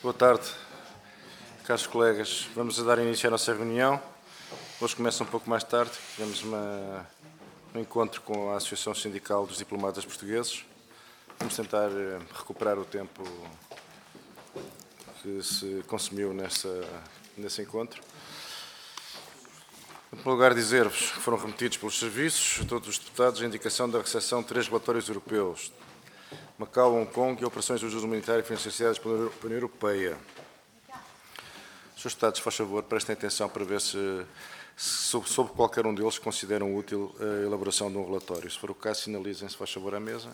Boa tarde, caros colegas. Vamos dar início à nossa reunião. Hoje começa um pouco mais tarde. Tivemos um encontro com a Associação Sindical dos Diplomatas Portugueses. Vamos tentar recuperar o tempo que se consumiu nesse encontro. Em primeiro lugar, dizer-vos que foram remetidos pelos serviços a todos os deputados a indicação da recepção de 3 relatórios europeus: Macau, Hong Kong e operações de ajuda humanitária financiadas pela União Europeia. Senhores deputados, faz favor, prestem atenção para ver se sob qualquer um deles consideram útil a elaboração de um relatório. Se for o caso, sinalizem-se, faz favor, à mesa.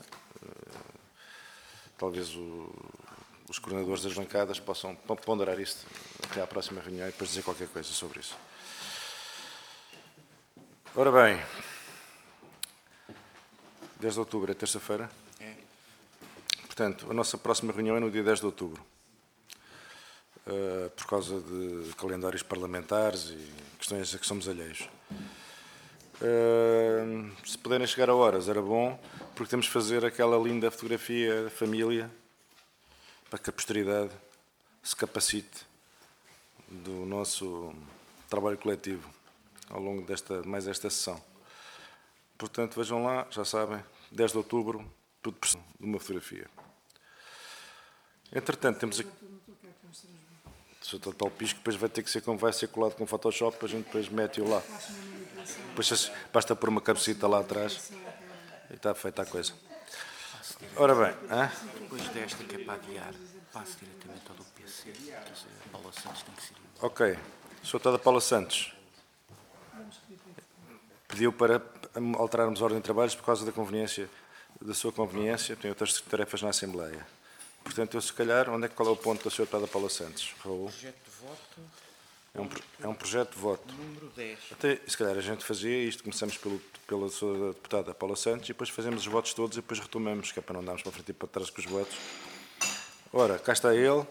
Talvez os coordenadores das bancadas possam ponderar isto até à próxima reunião e depois dizer qualquer coisa sobre isso. Ora bem, 10 de outubro é terça-feira. Portanto, a nossa próxima reunião é no dia 10 de outubro, por causa de calendários parlamentares e questões a que somos alheios. Se puderem chegar a horas, era bom, porque temos de fazer aquela linda fotografia da família para que a posteridade se capacite do nosso trabalho coletivo ao longo mais esta sessão. Portanto, vejam lá, já sabem, 10 de outubro, tudo por cima de uma fotografia. Entretanto, temos aqui o Sr. Total Pisco, depois vai ter que ser como vai ser colado com Photoshop, a gente depois mete-o lá. Depois basta pôr uma cabecita lá atrás e está feita a coisa. Ora bem, depois desta que é para adiar, passo diretamente ao do PC. A Paula Santos tem que ser. Ok. Sr. Deputada Paula Santos pediu para alterarmos a ordem de trabalhos por causa da sua conveniência, tem outras tarefas na Assembleia. Portanto, eu se calhar, qual é o ponto da Sra. Deputada Paula Santos? Raul? Projeto de voto. É um projeto de voto. Número 10. Até, se calhar a gente fazia isto, começamos pela Sra. Deputada Paula Santos e depois fazemos os votos todos e depois retomamos, que é para não darmos para frente e para trás com os votos. Ora, cá está ele.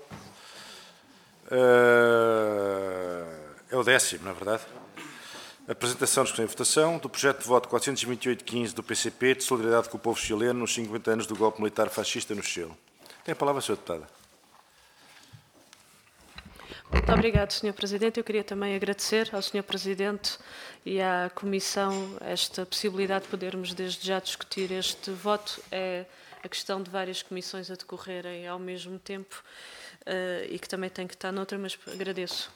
É o 10º, não é verdade? Apresentação, discussão e votação do projeto de voto 428-15 do PCP de solidariedade com o povo chileno nos 50 anos do golpe militar fascista no Chile. Tem a palavra, Sra. Deputada. Muito obrigado, Sr. Presidente. Eu queria também agradecer ao Sr. Presidente e à Comissão esta possibilidade de podermos desde já discutir este voto. É a questão de várias comissões a decorrerem ao mesmo tempo e que também tem que estar noutra, mas agradeço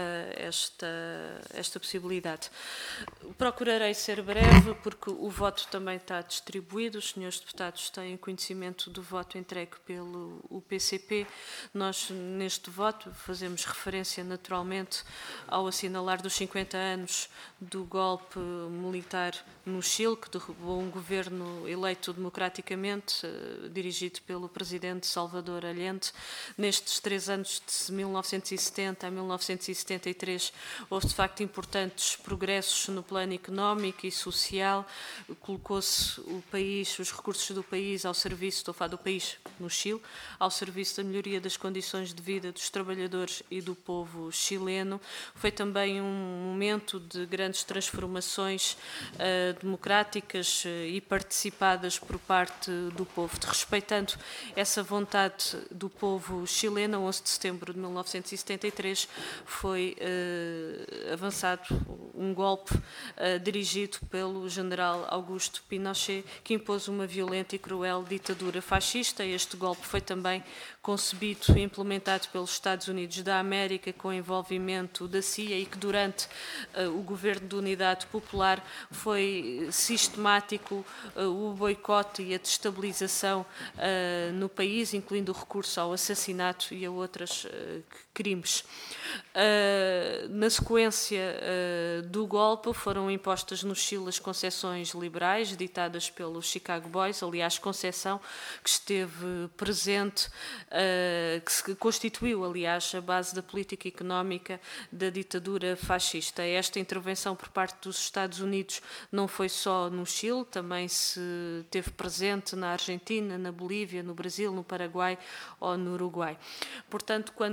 esta possibilidade. Procurarei ser breve, porque o voto também está distribuído. Os senhores deputados têm conhecimento do voto entregue pelo PCP. Nós, neste voto, fazemos referência naturalmente ao assinalar dos 50 anos do golpe militar no Chile, que derrubou um governo eleito democraticamente, dirigido pelo presidente Salvador Allende. Nestes 3 anos, de 1970 a 1973, houve de facto importantes progressos no plano económico e social. Colocou-se o país, os recursos do país ao serviço, estou a falar do país no Chile, ao serviço da melhoria das condições de vida dos trabalhadores e do povo chileno. Foi também um momento de grandes transformações democráticas e participadas por parte do povo. Respeitando essa vontade do povo chileno, 11 de setembro de 1973, foi avançado um golpe dirigido pelo general Augusto Pinochet, que impôs uma violenta e cruel ditadura fascista. Este golpe foi também concebido e implementado pelos Estados Unidos da América com envolvimento da CIA e que durante o governo de unidade popular foi sistemático o boicote e a destabilização no país, incluindo o recurso ao assassinato e a outros crimes. Na sequência do golpe, foram impostas no Chile as concessões liberais ditadas pelos Chicago Boys, aliás, concessão que esteve presente, que se constituiu, aliás, a base da política económica da ditadura fascista. Esta intervenção por parte dos Estados Unidos não foi só no Chile, também se teve presente na Argentina, na Bolívia, no Brasil, no Paraguai ou no Uruguai. Portanto, quando assinalamos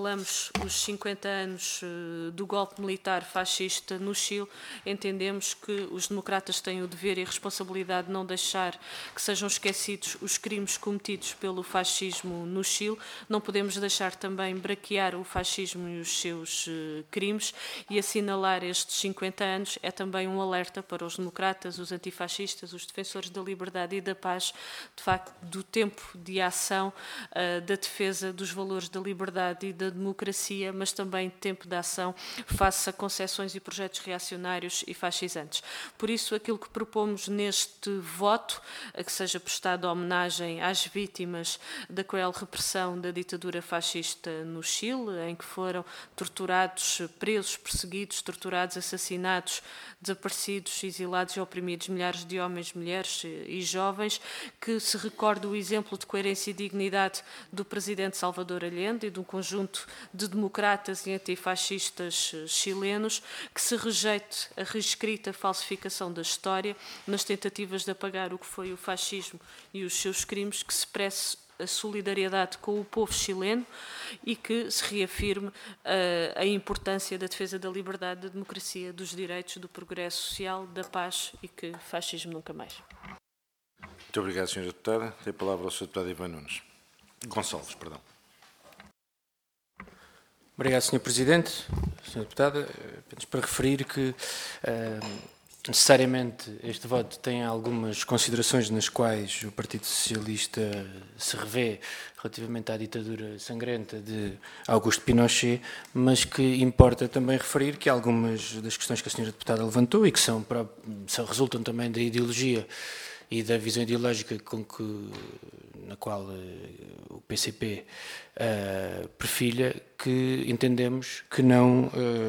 assinalamos os 50 anos do golpe militar fascista no Chile, entendemos que os democratas têm o dever e a responsabilidade de não deixar que sejam esquecidos os crimes cometidos pelo fascismo no Chile. Não podemos deixar também braquear o fascismo e os seus crimes, e assinalar estes 50 anos é também um alerta para os democratas, os antifascistas, os defensores da liberdade e da paz, de facto, do tempo de ação da defesa dos valores da liberdade e da democracia, mas também tempo de ação face a concessões e projetos reacionários e fascisantes. Por isso, aquilo que propomos neste voto, a que seja prestada homenagem às vítimas da cruel repressão da ditadura fascista no Chile, em que foram torturados, presos, perseguidos, torturados, assassinados, desaparecidos, exilados e oprimidos milhares de homens, mulheres e jovens, que se recorde o exemplo de coerência e dignidade do presidente Salvador Allende e de um conjunto de democratas e antifascistas chilenos, que se rejeite a reescrita falsificação da história nas tentativas de apagar o que foi o fascismo e os seus crimes, que se expresse a solidariedade com o povo chileno e que se reafirme a importância da defesa da liberdade, da democracia, dos direitos, do progresso social, da paz e que fascismo nunca mais. Muito obrigado, Sra. Deputada. Tem a palavra o Sr. Deputado Ivan Nunes. Gonçalves, perdão. Obrigado, Sr. Presidente. Sra. Deputada, apenas para referir que necessariamente este voto tem algumas considerações nas quais o Partido Socialista se revê relativamente à ditadura sangrenta de Augusto Pinochet, mas que importa também referir que algumas das questões que a Sra. Deputada levantou e que resultam também da ideologia e da visão ideológica na qual o PCP perfilha, que entendemos que não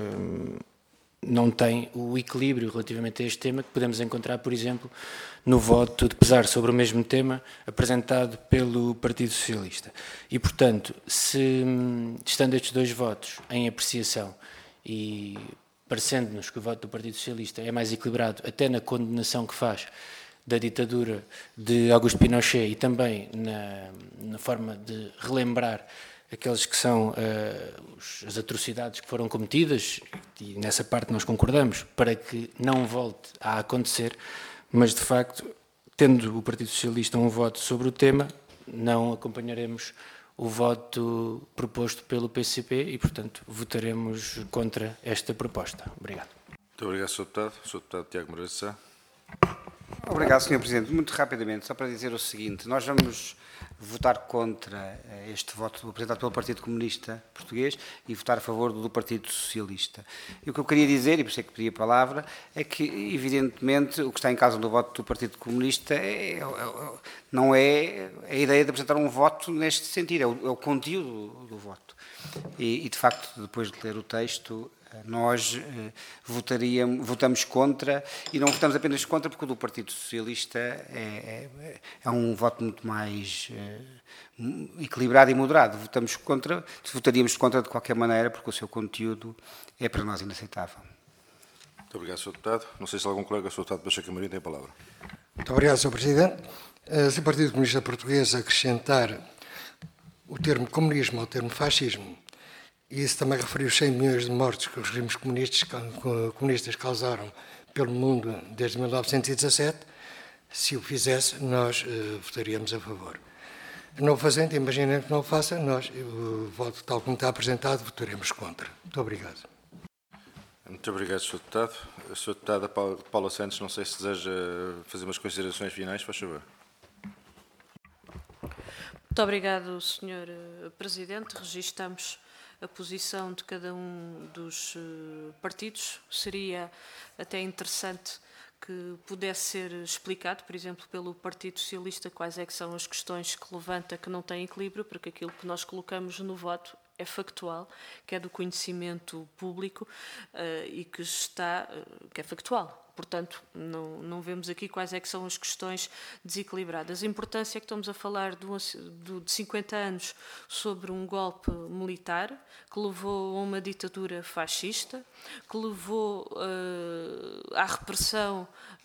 tem o equilíbrio relativamente a este tema que podemos encontrar, por exemplo, no voto de pesar sobre o mesmo tema apresentado pelo Partido Socialista. E, portanto, estando estes dois votos em apreciação e parecendo-nos que o voto do Partido Socialista é mais equilibrado até na condenação que faz da ditadura de Augusto Pinochet e também na forma de relembrar aqueles que são as atrocidades que foram cometidas, e nessa parte nós concordamos, para que não volte a acontecer, mas de facto, tendo o Partido Socialista um voto sobre o tema, não acompanharemos o voto proposto pelo PCP e, portanto, votaremos contra esta proposta. Obrigado. Muito obrigado, Sr. Deputado. Sr. Deputado Tiago Moreira de Sá. Obrigado, Sr. Presidente. Muito rapidamente, só para dizer o seguinte: nós vamos votar contra este voto apresentado pelo Partido Comunista Português e votar a favor do Partido Socialista. E o que eu queria dizer, e por isso é que pedi a palavra, é que, evidentemente, o que está em causa do voto do Partido Comunista não é a ideia de apresentar um voto neste sentido, é o conteúdo do voto. E, de facto, depois de ler o texto, nós votamos contra, e não votamos apenas contra porque o do Partido Socialista é um voto muito mais equilibrado e moderado. Votaríamos contra de qualquer maneira porque o seu conteúdo é para nós inaceitável. Muito obrigado, Sr. Deputado. Não sei se algum colega, Sr. Deputado Pacheco Amorim, tem a palavra. Muito obrigado, Sr. Presidente. Se o Partido Comunista Português acrescentar o termo comunismo ao termo fascismo, e isso também referiu os 100 milhões de mortes que os regimes comunistas causaram pelo mundo desde 1917, se o fizesse, nós votaríamos a favor. Não o fazendo, imaginando que não o faça, nós, o voto tal como está apresentado, votaremos contra. Muito obrigado. Muito obrigado, Sr. Deputado. A Sra. Deputada Paula Santos, não sei se deseja fazer umas considerações finais, faz favor. Muito obrigado, Sr. Presidente. Registamos a posição de cada um dos partidos. Seria até interessante que pudesse ser explicado, por exemplo, pelo Partido Socialista, quais é que são as questões que levanta que não têm equilíbrio, porque aquilo que nós colocamos no voto é factual, que é do conhecimento público e que é factual. Portanto, não vemos aqui quais é que são as questões desequilibradas. A importância é que estamos a falar de 50 anos sobre um golpe militar que levou a uma ditadura fascista, que levou à repressão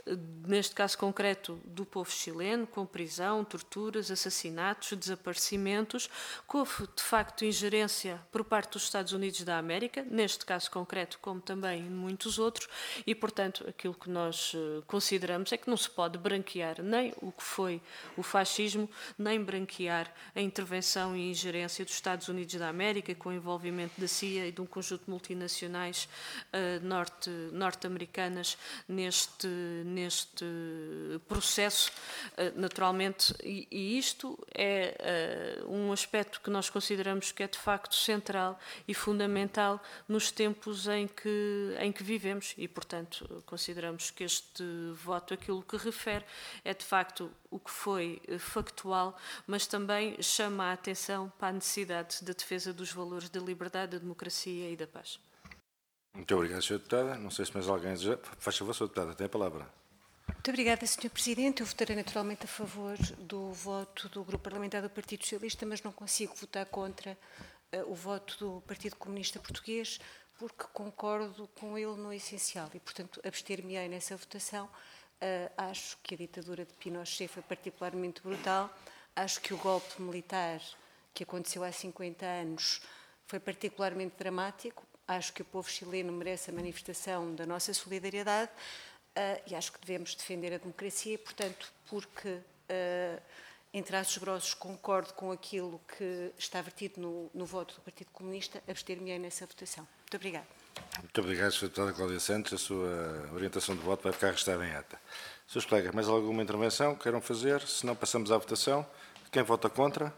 neste caso concreto do povo chileno, com prisão, torturas, assassinatos, desaparecimentos, que houve de facto ingerência por parte dos Estados Unidos da América, neste caso concreto, como também em muitos outros, e portanto aquilo que nós consideramos é que não se pode branquear nem o que foi o fascismo, nem branquear a intervenção e ingerência dos Estados Unidos da América, com o envolvimento da CIA e de um conjunto de multinacionais norte-americanas neste processo, naturalmente, e isto é um aspecto que nós consideramos que é de facto central e fundamental nos tempos em que vivemos e, portanto, consideramos que este voto, aquilo que refere, é de facto o que foi factual, mas também chama a atenção para a necessidade da defesa dos valores da liberdade, da democracia e da paz. Muito obrigado, Sra. Deputada. Não sei se mais alguém deseja. Faz favor, Sra. Deputada, tem a palavra. Muito obrigada, Sr. Presidente. Eu votarei naturalmente a favor do voto do Grupo Parlamentar do Partido Socialista, mas não consigo votar contra o voto do Partido Comunista Português, porque concordo com ele no essencial e, portanto, abster-me-ei nessa votação. Acho que a ditadura de Pinochet foi particularmente brutal. Acho que o golpe militar que aconteceu há 50 anos foi particularmente dramático. Acho que o povo chileno merece a manifestação da nossa solidariedade e acho que devemos defender a democracia e, portanto, porque, em traços grossos, concordo com aquilo que está vertido no voto do Partido Comunista, abster-me-ei nessa votação. Muito obrigada. Muito obrigado, Sra. Deputada Cláudia Santos. A sua orientação de voto vai ficar registrada em ata. Seus colegas, mais alguma intervenção queiram fazer? Se não, passamos à votação. Quem vota contra?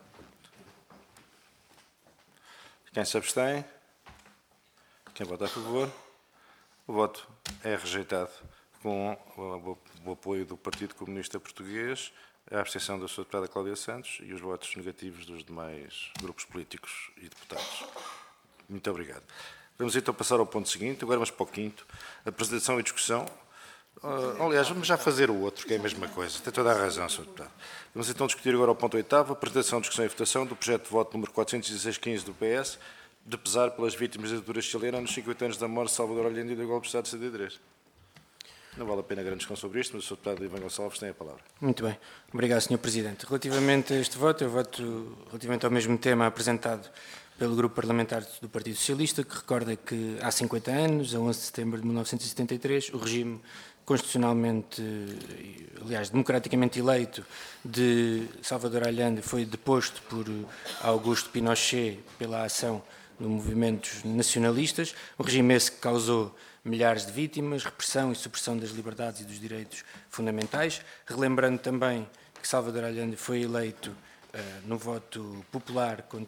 Quem se abstém? Quem vota a favor? O voto é rejeitado com o apoio do Partido Comunista Português, a abstenção da Sra. Deputada Cláudia Santos e os votos negativos dos demais grupos políticos e deputados. Muito obrigado. Vamos então passar ao ponto seguinte, agora vamos para o quinto, apresentação e discussão. Aliás, vamos já fazer o outro, que é a mesma coisa. Tem toda a razão, Sr. Deputado. Vamos então discutir agora o ponto oitavo, apresentação, discussão e votação do projeto de voto número 416-15 do PS, de pesar pelas vítimas da ditadura chilena nos 50 anos da morte de Salvador Allende e do golpe de Estado de 73. Não vale a pena grande discussão sobre isto, mas o Sr. Deputado Ivan Gonçalves tem a palavra. Muito bem. Obrigado, Sr. Presidente. Relativamente a este voto, eu voto relativamente ao mesmo tema apresentado pelo Grupo Parlamentar do Partido Socialista, que recorda que há 50 anos, a 11 de setembro de 1973, o regime constitucionalmente, aliás, democraticamente eleito de Salvador Allende foi deposto por Augusto Pinochet pela ação de movimentos nacionalistas. O regime esse que causou milhares de vítimas, repressão e supressão das liberdades e dos direitos fundamentais. Relembrando também que Salvador Allende foi eleito no voto popular com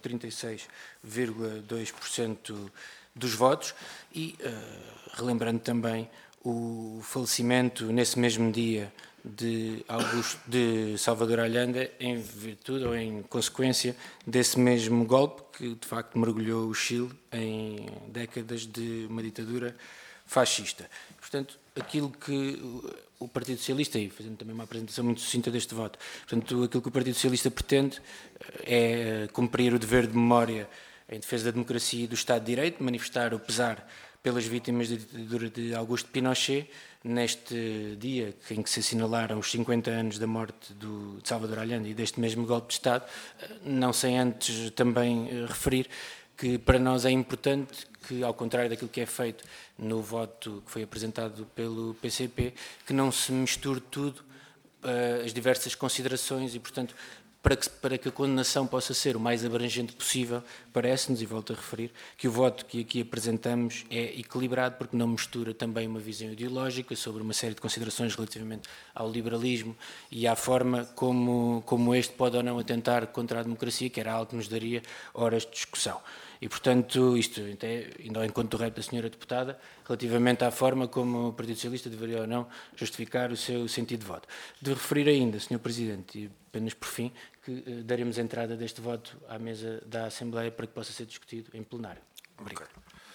36,2% dos votos e relembrando também o falecimento nesse mesmo dia de Salvador Allende em virtude ou em consequência desse mesmo golpe que de facto mergulhou o Chile em décadas de uma ditadura fascista. Portanto, aquilo que o Partido Socialista, e fazendo também uma apresentação muito sucinta deste voto, portanto, aquilo que o Partido Socialista pretende é cumprir o dever de memória em defesa da democracia e do Estado de Direito, manifestar o pesar pelas vítimas da ditadura de Augusto Pinochet, neste dia em que se assinalaram os 50 anos da morte de Salvador Allende e deste mesmo golpe de Estado, não sem antes também referir que para nós é importante que, ao contrário daquilo que é feito no voto que foi apresentado pelo PCP, que não se misture tudo, as diversas considerações e, portanto, para que a condenação possa ser o mais abrangente possível, parece-nos, e volto a referir, que o voto que aqui apresentamos é equilibrado porque não mistura também uma visão ideológica sobre uma série de considerações relativamente ao liberalismo e à forma como este pode ou não atentar contra a democracia, que era algo que nos daria horas de discussão. E, portanto, isto ainda ao encontro do repto da Sra. Deputada, relativamente à forma como o Partido Socialista deveria ou não justificar o seu sentido de voto. De referir ainda, Sr. Presidente, e apenas por fim, que daremos entrada deste voto à mesa da Assembleia para que possa ser discutido em plenário. Obrigado.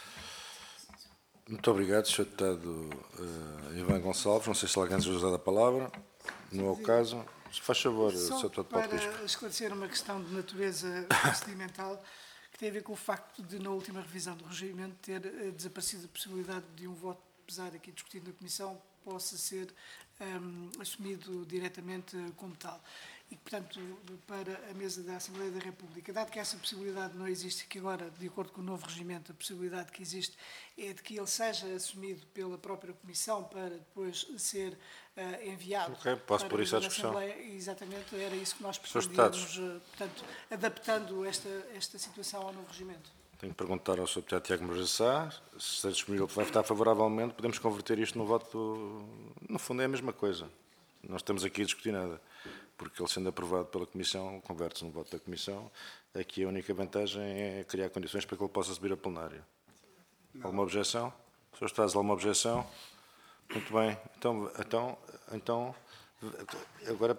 Muito obrigado, Sr. Deputado Ivan Gonçalves. Não sei se alguém deseja usar a palavra. Não é o caso. Se faz favor, Sr. Deputado Paulo Pisco. Para esclarecer uma questão de natureza procedimental, que tem a ver com o facto de, na última revisão do regimento, ter desaparecido a possibilidade de um voto pesar aqui discutido na Comissão possa ser assumido diretamente como tal. E, portanto, para a mesa da Assembleia da República, dado que essa possibilidade não existe, que agora, de acordo com o novo regimento, a possibilidade que existe é de que ele seja assumido pela própria Comissão para depois ser enviado posso para pôr isso à a mesa da discussão. Assembleia. Exatamente, era isso que nós Senhores pretendíamos, portanto, adaptando esta situação ao novo regimento. Tenho que perguntar ao Sr. Deputado Tiago Moreira Sá, se está disponível, vai votar favoravelmente, podemos converter isto no voto, no fundo é a mesma coisa. Não estamos aqui a discutir nada, porque ele sendo aprovado pela Comissão, converte-se no voto da Comissão. Aqui a única vantagem é criar condições para que ele possa subir a plenário. Alguma objeção? Sr. Deputado, alguma objeção? Muito bem. Então agora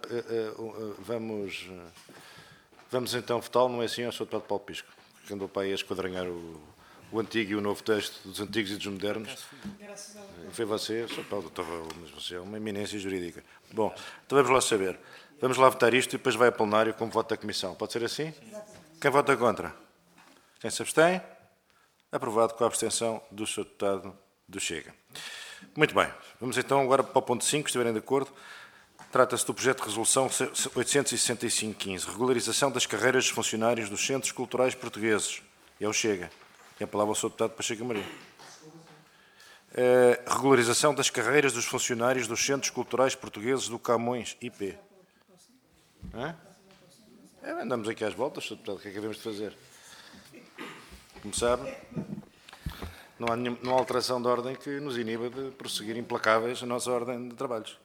vamos então votá-lo, não é assim, ao Sr. Deputado Paulo Pisco, que andou para aí a esquadranhar o antigo e o novo texto dos antigos e dos modernos. Foi você, Sr. Paulo Torrão, mas você é uma eminência jurídica. Bom, então vamos lá saber. Vamos lá votar isto e depois vai a plenário como voto da Comissão. Pode ser assim? Quem vota contra? Quem se abstém? Aprovado com a abstenção do Sr. Deputado do Chega. Muito bem. Vamos então agora para o ponto 5, se estiverem de acordo. Trata-se do projeto de resolução 865-15, regularização das carreiras dos funcionários dos centros culturais portugueses. É o Chega. Tem a palavra ao Sr. Deputado Pacheco Maria. Regularização das carreiras dos funcionários dos centros culturais portugueses do Camões IP. Andamos aqui às voltas, Sr. Deputado, o que é que devemos de fazer? Como sabe, não há alteração de ordem que nos iniba de prosseguir implacáveis a nossa ordem de trabalhos.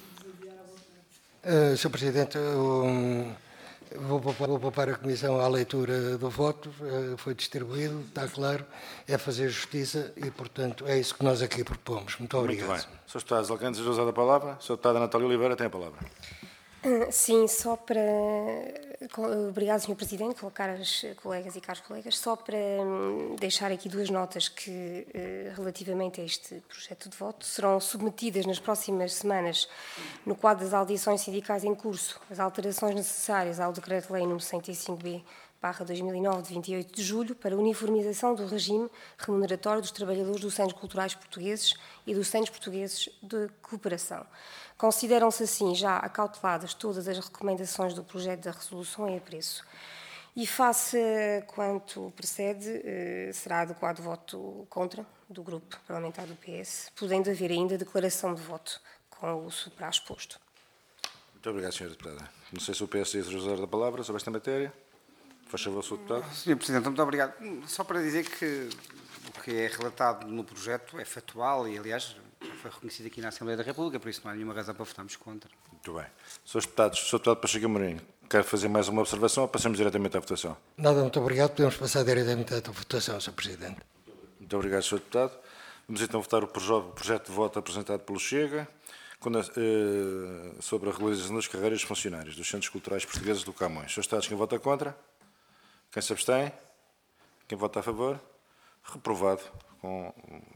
Sr. Presidente, vou poupar a Comissão à leitura do voto, foi distribuído, está claro, é fazer justiça e, portanto, é isso que nós aqui propomos. Muito obrigado. Muito bem. Sr. Deputado, alguém deseja usar a palavra? Sr. Deputado Natália Oliveira tem a palavra. Sim, só para... Obrigado, Sr. Presidente, caras colegas e caros colegas. Só para deixar aqui duas notas que, relativamente a este projeto de voto, serão submetidas nas próximas semanas, no quadro das audições sindicais em curso, as alterações necessárias ao Decreto-Lei nº 105b/2009, de 28 de julho, para uniformização do regime remuneratório dos trabalhadores dos Centros Culturais Portugueses e dos Centros Portugueses de Cooperação. Consideram-se assim já acauteladas todas as recomendações do projeto da resolução em apreço. E face a quanto precede, será adequado voto contra do grupo parlamentar do PS, podendo haver ainda declaração de voto com o supraexposto. Muito obrigado, Sra. Deputada. Não sei se o PS deseja usar a palavra sobre esta matéria. Faz favor, Sr. Deputado. Sr. Presidente, muito obrigado. Só para dizer que o que é relatado no projeto é factual e, aliás, foi reconhecido aqui na Assembleia da República, por isso não há nenhuma razão para votarmos contra. Muito bem. Sr. Deputado Pacheco Amorim, quer fazer mais uma observação ou passamos diretamente à votação? Nada, muito obrigado. Podemos passar diretamente à votação, Sr. Presidente. Muito obrigado, Sr. Deputado. Vamos então votar o projeto de voto apresentado pelo Chega sobre a regularização das carreiras de funcionários dos Centros Culturais Portugueses do Camões. Sr. Deputado, quem vota contra? Quem se abstém? Quem vota a favor? Reprovado com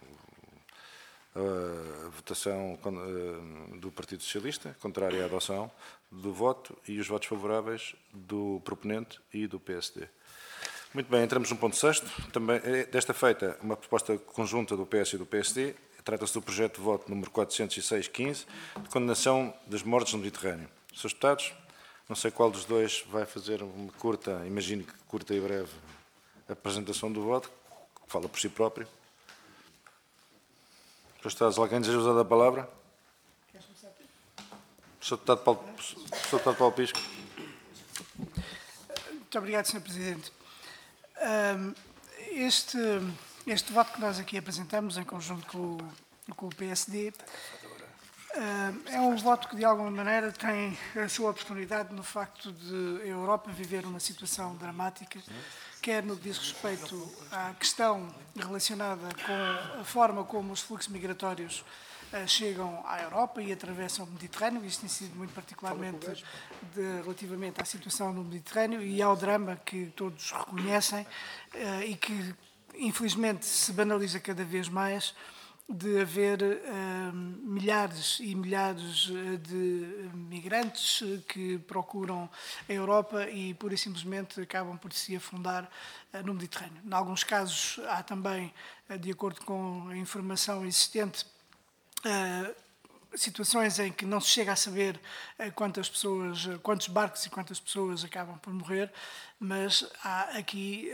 a votação do Partido Socialista, contrária à adoção do voto, e os votos favoráveis do proponente e do PSD. Muito bem, entramos no ponto 6º. Também, desta feita, uma proposta conjunta do PS e do PSD. Trata-se do projeto de voto número 406-15, de condenação das mortes no Mediterrâneo. Srs. Deputados, não sei qual dos dois vai fazer uma curta, imagino que curta e breve, apresentação do voto, que fala por si próprio. Srs. Deputados, alguém deseja usar a palavra? Sr. Deputado Paulo Pisco. Muito obrigado, Sr. Presidente. Este voto que nós aqui apresentamos, em conjunto com o PSD, é um voto que, de alguma maneira, tem a sua oportunidade no facto de a Europa viver uma situação dramática, quer no que diz respeito à questão relacionada com a forma como os fluxos migratórios chegam à Europa e atravessam o Mediterrâneo. Isto tem sido muito particularmente relativamente à situação no Mediterrâneo e ao drama que todos reconhecem e que, infelizmente, se banaliza cada vez mais, de haver milhares e milhares de migrantes que procuram a Europa e, pura e simplesmente, acabam por se afundar no Mediterrâneo. Em alguns casos, há também, de acordo com a informação existente, situações em que não se chega a saber quantos barcos e quantas pessoas acabam por morrer, mas há aqui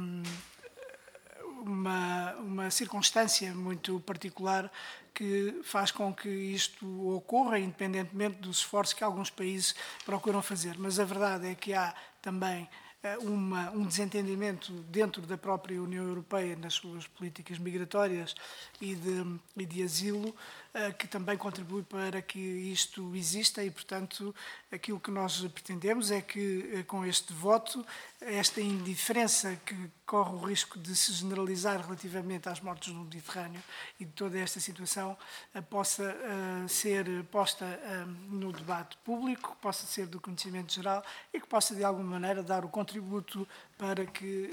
uma circunstância muito particular que faz com que isto ocorra, independentemente dos esforços que alguns países procuram fazer. Mas a verdade é que há também um desentendimento dentro da própria União Europeia nas suas políticas migratórias e de asilo, que também contribui para que isto exista e, portanto, aquilo que nós pretendemos é que, com este voto, esta indiferença que corre o risco de se generalizar relativamente às mortes no Mediterrâneo e de toda esta situação possa ser posta no debate público, possa ser do conhecimento geral e que possa, de alguma maneira, dar o contributo para que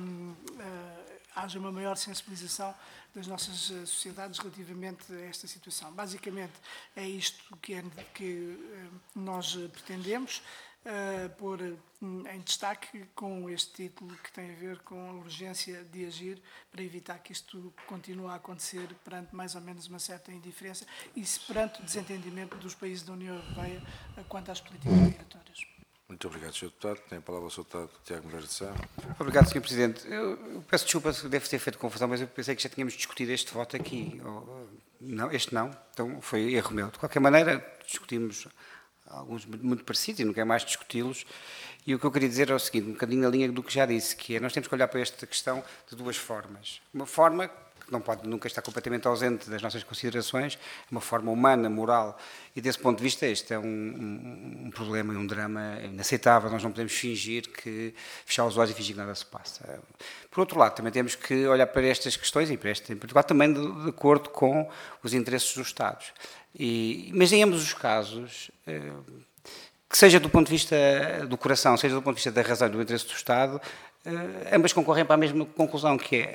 haja uma maior sensibilização das nossas sociedades relativamente a esta situação. Basicamente, é isto que nós pretendemos pôr em destaque com este título que tem a ver com a urgência de agir para evitar que isto continue a acontecer perante mais ou menos uma certa indiferença e perante o desentendimento dos países da União Europeia quanto às políticas migratórias. Muito obrigado, Sr. Deputado. Tem a palavra o Sr. Deputado Tiago Moraes de Sá. Obrigado, Sr. Presidente. Eu peço desculpa se deve ter feito confusão, mas eu pensei que já tínhamos discutido este voto aqui. Não, este não. Então foi erro meu. De qualquer maneira, discutimos alguns muito parecidos e não quero mais discuti-los. E o que eu queria dizer é o seguinte, um bocadinho na linha do que já disse, que é nós temos que olhar para esta questão de duas formas. Uma forma que não pode nunca estar completamente ausente das nossas considerações, uma forma humana, moral, e desse ponto de vista este é um problema e um drama inaceitável. Nós não podemos fechar os olhos e fingir que nada se passa. Por outro lado, também temos que olhar para estas questões, e para este em particular, também de acordo com os interesses dos Estados. Mas em ambos os casos, que seja do ponto de vista do coração, seja do ponto de vista da razão e do interesse do Estado, ambas concorrem para a mesma conclusão, que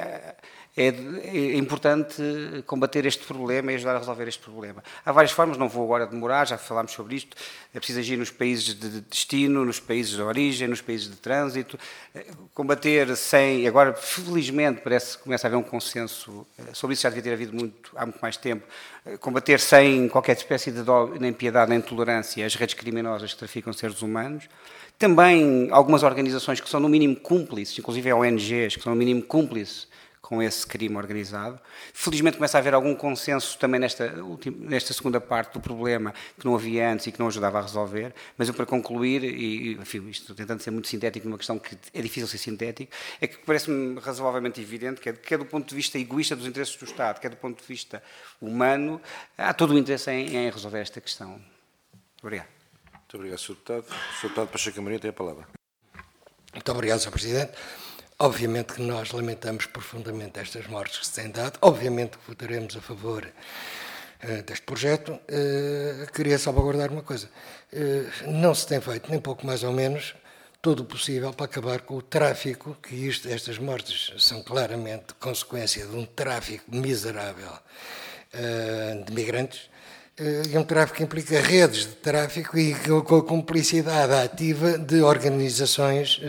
é importante combater este problema e ajudar a resolver este problema. Há várias formas, não vou agora demorar, já falámos sobre isto, é preciso agir nos países de destino, nos países de origem, nos países de trânsito, combater sem, agora felizmente parece que começa a haver um consenso, sobre isso já devia ter havido há muito mais tempo, combater sem qualquer espécie de dó, nem piedade, nem tolerância as redes criminosas que traficam seres humanos. Também algumas organizações que são no mínimo cúmplices, inclusive ONGs, que são no mínimo cúmplices com esse crime organizado. Felizmente começa a haver algum consenso também nesta segunda parte do problema que não havia antes e que não ajudava a resolver, mas eu para concluir, e enfim, isto tentando ser muito sintético numa questão que é difícil ser sintético, é que parece-me razoavelmente evidente que é do ponto de vista egoísta dos interesses do Estado, que é do ponto de vista humano, há todo o interesse em resolver esta questão. Obrigado. Muito obrigado, Sr. Deputado. O Sr. Deputado Pacheco Amorim tem a palavra. Muito obrigado, Sr. Presidente. Obviamente que nós lamentamos profundamente estas mortes que se têm dado. Obviamente que votaremos a favor deste projeto. Queria salvaguardar uma coisa. Não se tem feito, nem pouco mais ou menos, todo o possível para acabar com o tráfico, que estas mortes são claramente consequência de um tráfico miserável de migrantes. E um tráfico que implica redes de tráfico e com a cumplicidade ativa de organizações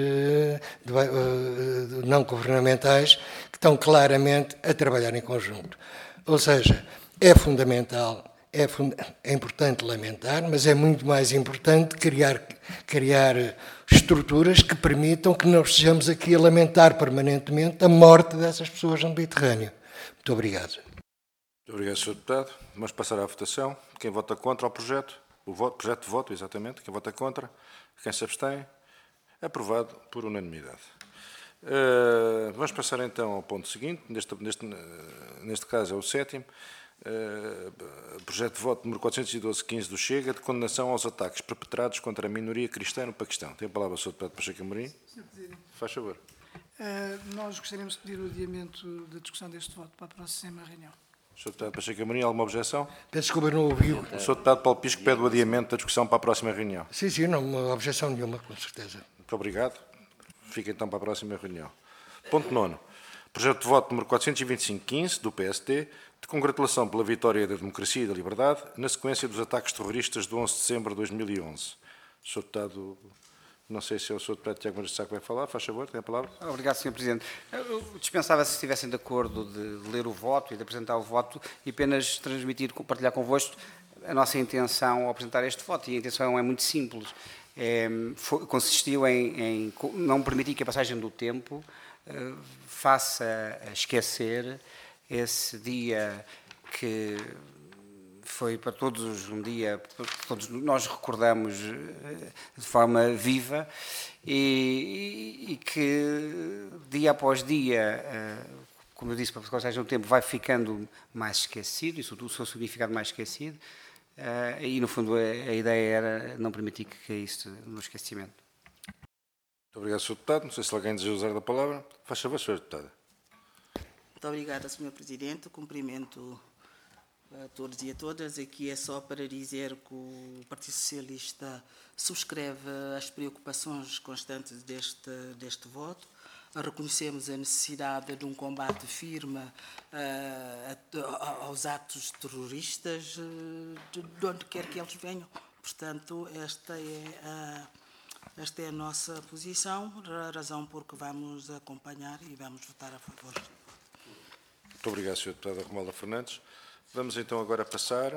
não governamentais que estão claramente a trabalhar em conjunto. Ou seja, é fundamental, é importante lamentar, mas é muito mais importante criar estruturas que permitam que não estejamos aqui a lamentar permanentemente a morte dessas pessoas no Mediterrâneo. Muito obrigado. Muito obrigado, Sr. Deputado. Vamos passar à votação. Quem vota contra o projeto? Projeto de voto, exatamente. Quem vota contra? Quem se abstém? Aprovado por unanimidade. Vamos passar então ao ponto seguinte. Neste caso é o 7º. Projeto de voto número 412-15 do Chega, de condenação aos ataques perpetrados contra a minoria cristã no Paquistão. Tem a palavra o Sr. Deputado Pacheco Amorim. Sr. Presidente. Faz favor. Nós gostaríamos de pedir o adiamento da discussão deste voto para a próxima reunião. Sr. Deputado Pacheco Amorim, alguma objeção? Peço desculpa, não ouvi. O Sr. Deputado Paulo Pisco pede o adiamento da discussão para a próxima reunião. Sim, não, uma objeção nenhuma, com certeza. Muito obrigado. Fica então para a próxima reunião. Ponto 9º. Projeto de voto número 425-15 do PSD, de congratulação pela vitória da democracia e da liberdade, na sequência dos ataques terroristas de 11 de dezembro de 2011. Sr. Deputado, não sei se é o Sr. Deputado Tiago Moraes de Sá que vai falar. Faz favor, tem a palavra. Obrigado, Sr. Presidente. Eu dispensava se estivessem de acordo de ler o voto e de apresentar o voto e apenas partilhar convosco a nossa intenção ao apresentar este voto, e a intenção é muito simples, consistiu em não permitir que a passagem do tempo faça esquecer esse dia que foi para todos um dia que todos nós recordamos de forma viva e que dia após dia, como eu disse, para a passagem do tempo vai ficando mais esquecido, isso o seu significado mais esquecido, e no fundo a ideia era não permitir que caísse no esquecimento. Muito obrigado, Sr. Deputado. Não sei se alguém deseja usar da palavra. Faz favor, Sra. Deputada. Muito obrigada, Sr. Presidente. Cumprimento a todos e a todas. Aqui é só para dizer que o Partido Socialista subscreve as preocupações constantes deste voto. Reconhecemos a necessidade de um combate firme aos atos terroristas, de onde quer que eles venham. Portanto, esta é a nossa posição, a razão por que vamos acompanhar e vamos votar a favor. Muito obrigado, Sr. Deputado Romualda Fernandes. Vamos então agora passar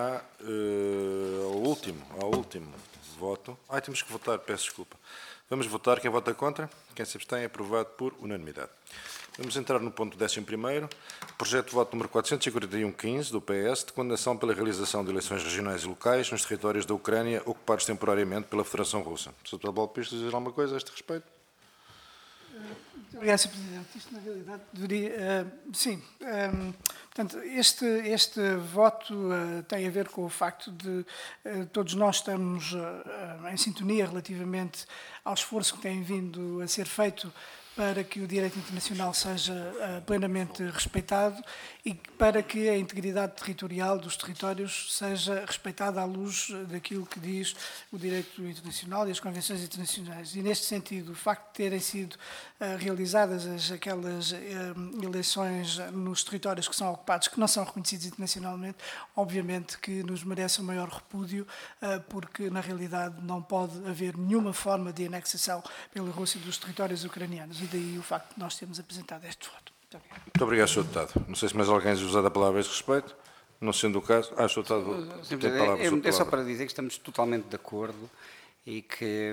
ao último voto. Temos que votar, peço desculpa. Vamos votar. Quem vota contra? Quem se abstém? É aprovado por unanimidade. Vamos entrar no ponto 11º. Projeto de voto número 441-15 do PS, de condenação pela realização de eleições regionais e locais nos territórios da Ucrânia ocupados temporariamente pela Federação Russa. Sr. Deputado Balpista, dizer alguma coisa a este respeito? Muito obrigado, Sr. Presidente. Isto, na realidade, deveria... sim. Portanto, este voto tem a ver com o facto de todos nós estamos em sintonia relativamente ao esforço que tem vindo a ser feito para que o direito internacional seja plenamente respeitado e para que a integridade territorial dos territórios seja respeitada à luz daquilo que diz o direito internacional e as convenções internacionais. E, neste sentido, o facto de terem sido realizadas aquelas eleições nos territórios que são ocupados, que não são reconhecidos internacionalmente, obviamente que nos merece o maior repúdio, porque, na realidade, não pode haver nenhuma forma de anexação pela Rússia dos territórios ucranianos. E daí o facto de nós termos apresentado este voto. Muito obrigado, Sr. Deputado. Não sei se mais alguém deseja usar a palavra a este respeito. Não sendo o caso... Sr. Deputado, tem palavra. É só para dizer que estamos totalmente de acordo e que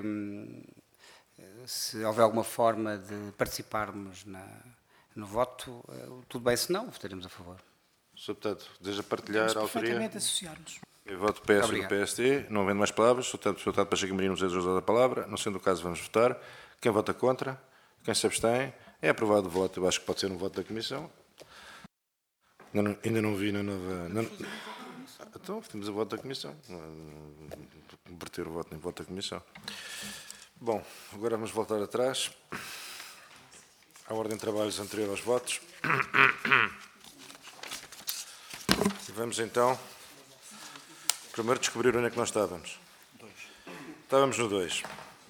se houver alguma forma de participarmos no voto, tudo bem, se não, votaremos a favor. Sr. Deputado, deseja partilhar a autoria? Perfeitamente associar-nos. Eu voto PS e do PSD. Não havendo mais palavras, Sr. Deputado Pacheco Marinho deseja usar a palavra. Não sendo o caso, vamos votar. Quem vota contra? Quem se abstém? É aprovado o voto. Eu acho que pode ser um voto da Comissão. Ainda não vi na nova... Então, temos o voto da Comissão. Converter o voto em voto da Comissão. Bom, agora vamos voltar atrás. À ordem de trabalhos anterior aos votos. E vamos então... Primeiro descobrir onde é que nós estávamos. Estávamos no 2.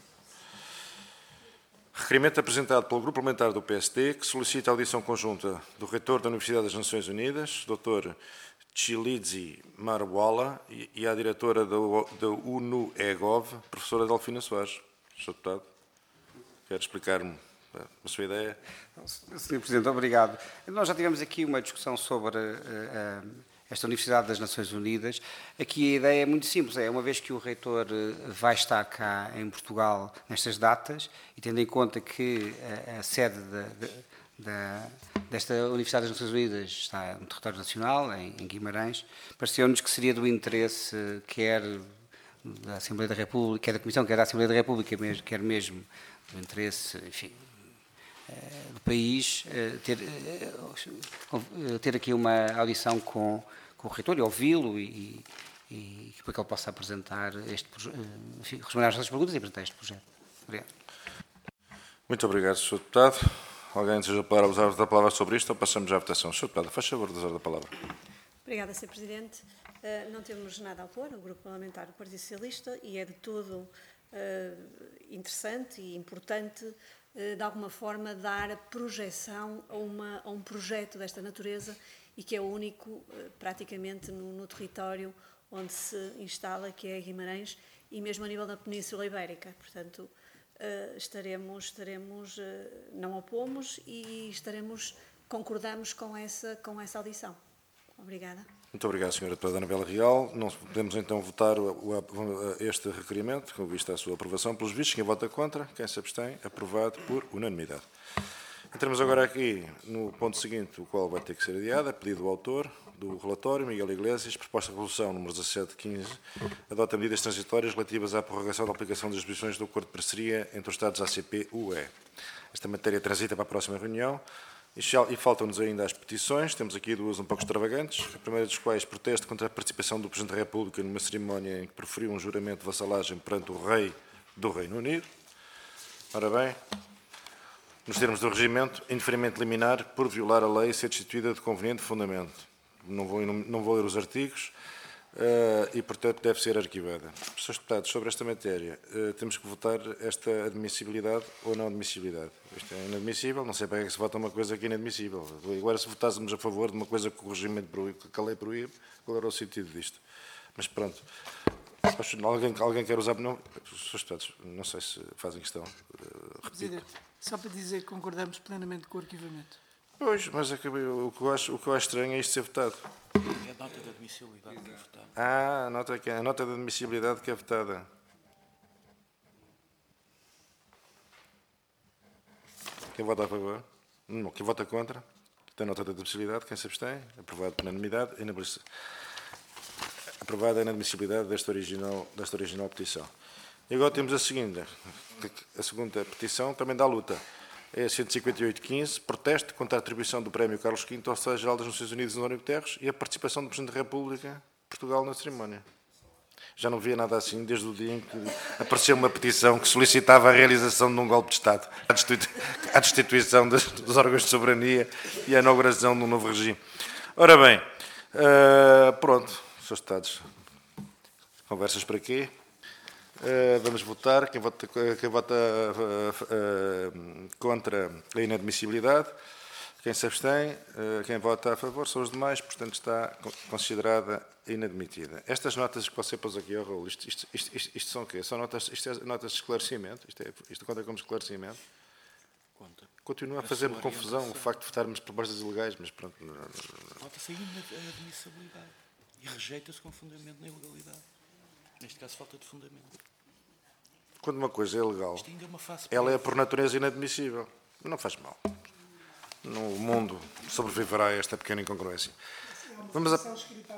Requerimento apresentado pelo Grupo Parlamentar do PSD, que solicita a audição conjunta do Reitor da Universidade das Nações Unidas, Dr. Tchilidze Marwala, e a diretora da UNU-EGOV, professora Delfina Soares. Sr. Deputado, quer explicar-me a sua ideia? Sr. Presidente, obrigado. Nós já tivemos aqui uma discussão sobre esta Universidade das Nações Unidas. Aqui a ideia é muito simples, uma vez que o reitor vai estar cá em Portugal nestas datas, e tendo em conta que a sede desta Universidade das Nações Unidas está no território nacional, em Guimarães, pareceu-nos que seria do interesse, quer da Assembleia da República, quer da Comissão, quer da Assembleia da República, quer mesmo do interesse, enfim, do país, ter aqui uma audição com o reitor e ouvi-lo e para que ele possa apresentar responder às nossas perguntas e apresentar este projeto. Obrigado. Muito obrigado, Sr. Deputado. Alguém deseja usar a palavra sobre isto ou passamos à votação? Sr. Deputado, faz favor de usar a palavra. Obrigada, Sr. Presidente. Não temos nada a opor ao Grupo Parlamentar do Partido Socialista e é de todo interessante e importante, de alguma forma, dar projeção a um projeto desta natureza e que é o único, praticamente, no território onde se instala, que é Guimarães, e mesmo a nível da Península Ibérica. Portanto, não opomos e concordamos com essa audição. Obrigada. Muito obrigado, Sra. Deputada Anabela Real. Não podemos então votar este requerimento, com vista à sua aprovação. Pelos vistos, quem vota contra, quem se abstém, aprovado por unanimidade. Entramos agora aqui no ponto seguinte, o qual vai ter que ser adiado, a pedido do autor do relatório, Miguel Iglesias, proposta de resolução número 1715, adota medidas transitórias relativas à prorrogação da aplicação das disposições do acordo de parceria entre os Estados ACP-UE. Esta matéria transita para a próxima reunião. E faltam-nos ainda as petições, temos aqui duas um pouco extravagantes, a primeira dos quais protesto contra a participação do Presidente da República numa cerimónia em que proferiu um juramento de vassalagem perante o Rei do Reino Unido. Ora bem, nos termos do regimento, indeferimento liminar por violar a lei ser destituída de conveniente fundamento. Não vou ler os artigos e, portanto, deve ser arquivada. Senhores deputados, sobre esta matéria, temos que votar esta admissibilidade ou não admissibilidade. Isto é inadmissível, não sei para que se vota uma coisa que é inadmissível. Agora, se votássemos a favor de uma coisa que o regimento proíbe, que a lei proíbe, qual era o sentido disto? Mas pronto. Alguém quer usar? Não, senhores deputados, não sei se fazem questão. Presidente, só para dizer que concordamos plenamente com o arquivamento. Pois, mas o que eu acho estranho é isto ser votado. É a nota de admissibilidade que é votada. A nota de admissibilidade que é votada. Quem vota a favor? Não. Quem vota contra? Tem nota de admissibilidade. Quem se abstém? Aprovado por unanimidade. Aprovada a inadmissibilidade desta original petição. E agora temos a segunda petição, também da luta. É a 158.15, protesto contra a atribuição do Prémio Carlos V ao Secretário-Geral das Nações Unidas, António Guterres, e a participação do Presidente da República de Portugal na cerimónia. Já não via nada assim desde o dia em que apareceu uma petição que solicitava a realização de um golpe de Estado, a destituição dos órgãos de soberania e a inauguração de um novo regime. Ora bem, pronto, Senhores Deputados, conversas para quê? Vamos votar. Quem vota contra a inadmissibilidade, quem se abstém, quem vota a favor são os demais, portanto está considerada inadmitida. Estas notas que você pôs aqui ao rolo, isto são o quê? São notas, isto é notas de esclarecimento? Isto conta como esclarecimento? Conta. Continua a fazer-me confusão o facto de votarmos propostas ilegais, mas pronto. Falta-se a inadmissibilidade e rejeita-se com fundamento na ilegalidade. Neste caso, falta de fundamento. Quando uma coisa é ilegal, ela é por natureza inadmissível. Não faz mal. No mundo sobreviverá a esta pequena incongruência. Vamos a...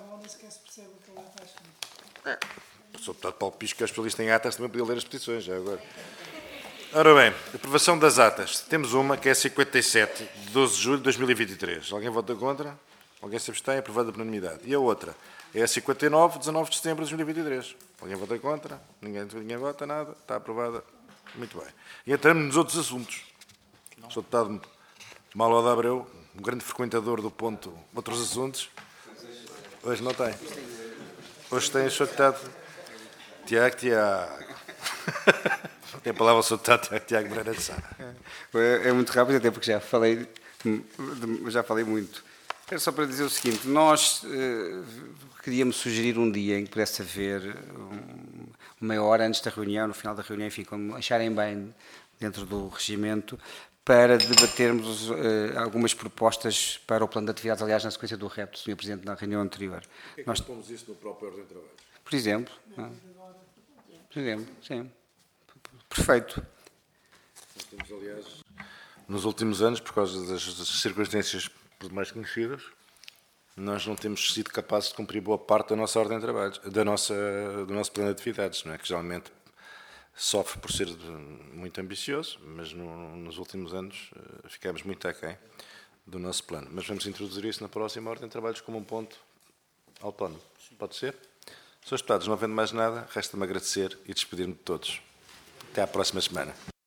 O Sr. Deputado Paulo Pisco, que é especialista em atas, também podia ler as petições, já agora. Ora bem, aprovação das atas. Temos uma que é 57, de 12 de julho de 2023. Alguém vota contra? Alguém se abstém? Aprovada por unanimidade. E a outra é a 59, 19 de setembro de 2023. Alguém vota contra? Ninguém vota nada. Está aprovada. Muito bem. E entramos nos outros assuntos. O Sr. Deputado Malo de Abreu, um grande frequentador do ponto outros assuntos. Hoje não tem. Hoje tem o Sr. Deputado Tiago. Tem a palavra o Sr. Deputado Tiago Moreira de Sá. É muito rápido, até porque já falei muito. Era só para dizer o seguinte, nós queríamos sugerir um dia em que pudesse haver meia hora antes da reunião, no final da reunião, enfim, como acharem bem dentro do regimento, para debatermos algumas propostas para o plano de atividades, aliás, na sequência do repto, Sr. Presidente, na reunião anterior. Por que nós pomos isso no próprio ordem de trabalho? Por exemplo, sim. Perfeito. Nós temos, aliás, nos últimos anos, por causa das circunstâncias por demais conhecidas, nós não temos sido capazes de cumprir boa parte da nossa ordem de trabalhos, do nosso plano de atividades, não é? Que geralmente sofre por ser muito ambicioso, mas nos últimos anos ficamos muito aquém do nosso plano. Mas vamos introduzir isso na próxima ordem de trabalhos como um ponto ao plano. Pode ser? Senhores deputados, não havendo mais nada, resta-me agradecer e despedir-me de todos. Até à próxima semana.